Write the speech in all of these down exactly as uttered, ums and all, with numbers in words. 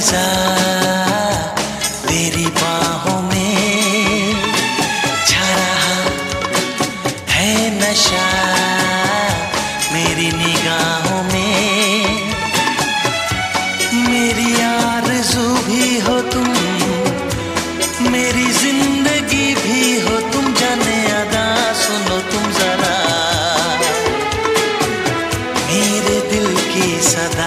मजा तेरी बाहों में, छा रहा है नशा मेरी निगाहों में। मेरी आरज़ू भी हो तुम, मेरी जिंदगी भी हो तुम, जाने अदा सुनो तुम जरा मेरे दिल की सदा।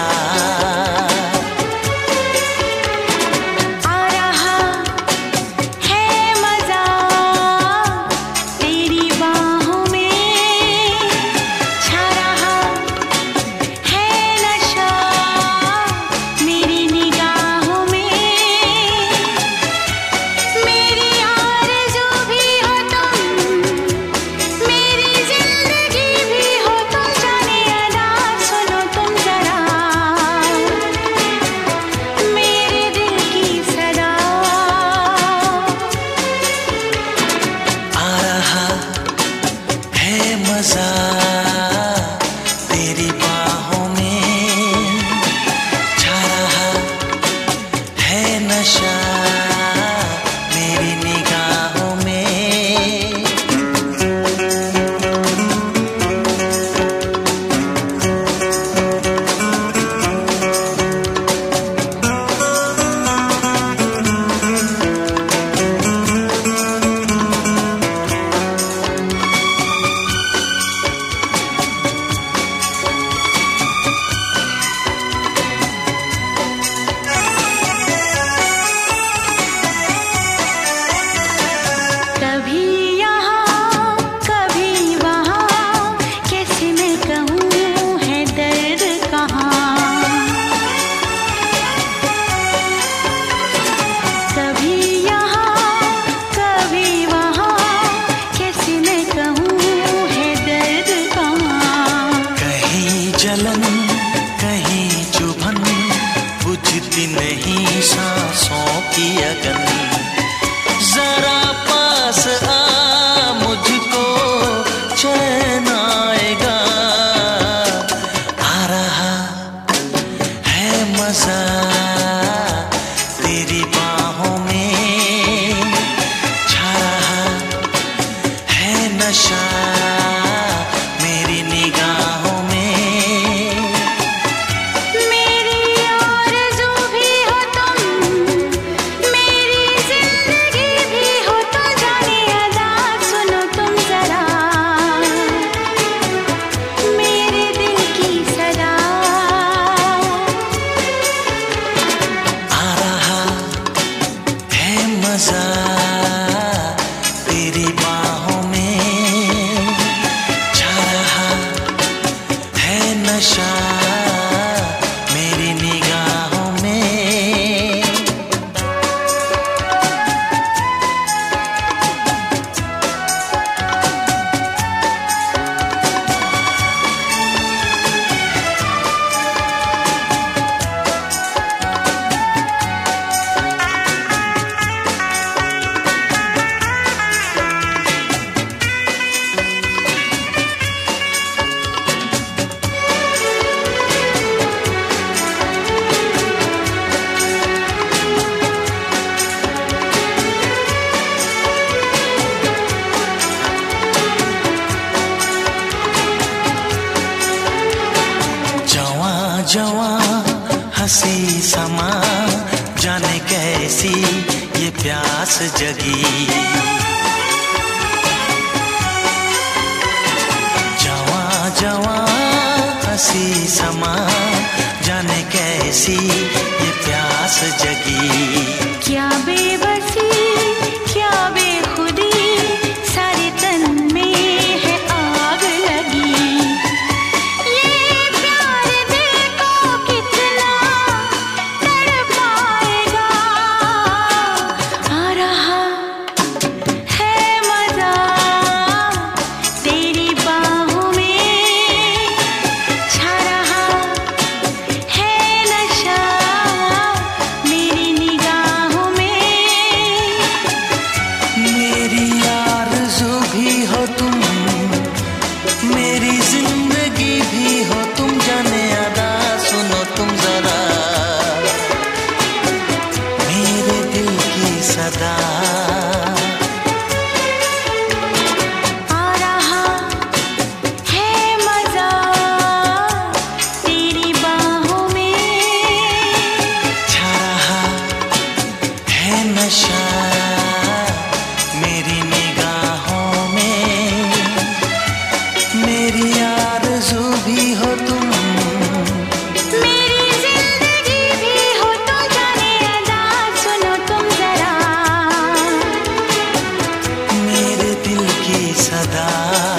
मजा तेरी बाहों में, छा रहा है नशा मेरी निगाहों में। कहीं चुभन बुझती नहीं सांसों की अगन, जरा पास आ मुझको चैन आएगा। आ रहा है मजा तेरी बाहों में, छा रहा है नशा मेरी निगाहों में। मजा तेरी बाहों में, छा रहा है नशा मेरी निगाहों में। जवां हंसी समा, जाने कैसी ये प्यास जगी। जवां जवां हंसी समा, जाने कैसी ये प्यास जगी। क्या बेबसी क्या बेखुदी, सारे तन में है आग लगी। जिंदगी भी हो तुम, जाने अदा सुनो तुम जरा सा।